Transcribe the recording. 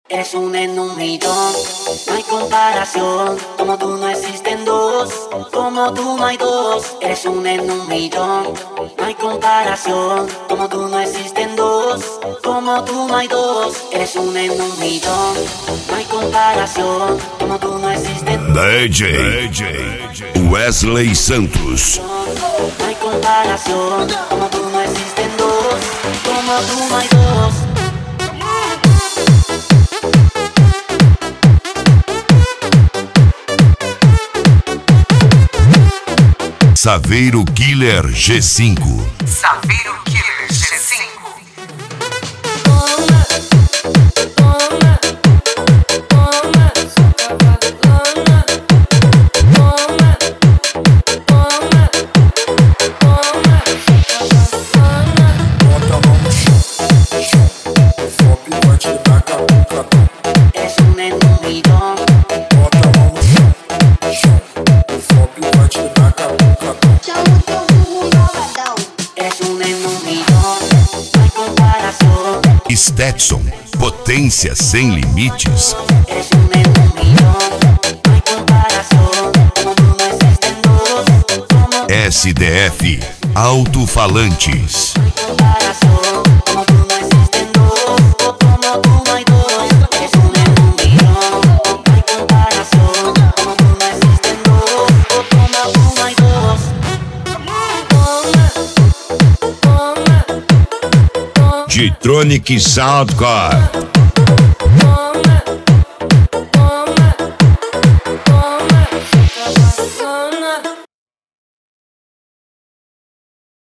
Eres una en un millón, no hay comparación. Como tú no existen dos, como tú no hay dos. Eres una en un millón, no hay comparación. Como tú no existen dos, como tú no hay dos. Eres una en un millón, no hay comparación. Como tú no existen dos. DJ Wesley Santos. No hay comparación. Como tú no existen dos, como tú no hay dos. Saveiro Killer G5. Saveiro Killer G5. Stetson, potência sem limites. SDF, alto-falantes. G-Tronic Soundcore.